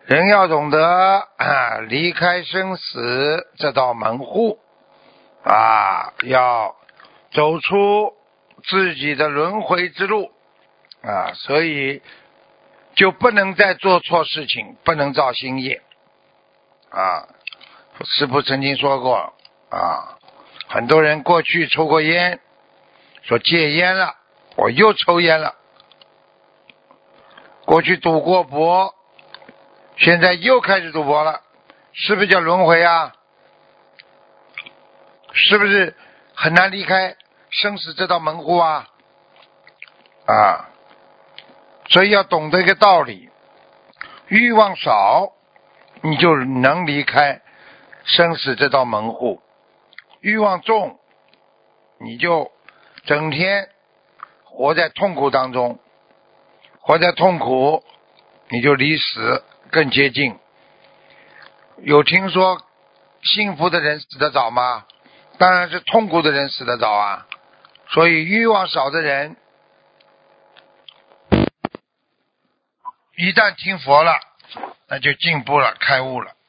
人要懂得离开生死这道门户要走出自己的轮回之路所以就不能再做错事情，不能造新业师父曾经说过很多人过去抽过烟，说戒烟了，我又抽烟了。过去赌过博，现在又开始赌博了，是不是叫轮回啊？是不是很难离开生死这道门户所以要懂得一个道理，欲望少你就能离开生死这道门户，欲望重你就整天活在痛苦当中，活在痛苦你就离死更接近。有听说幸福的人死得早吗？当然是痛苦的人死得早所以欲望少的人一旦听佛了，那就进步了，开悟了。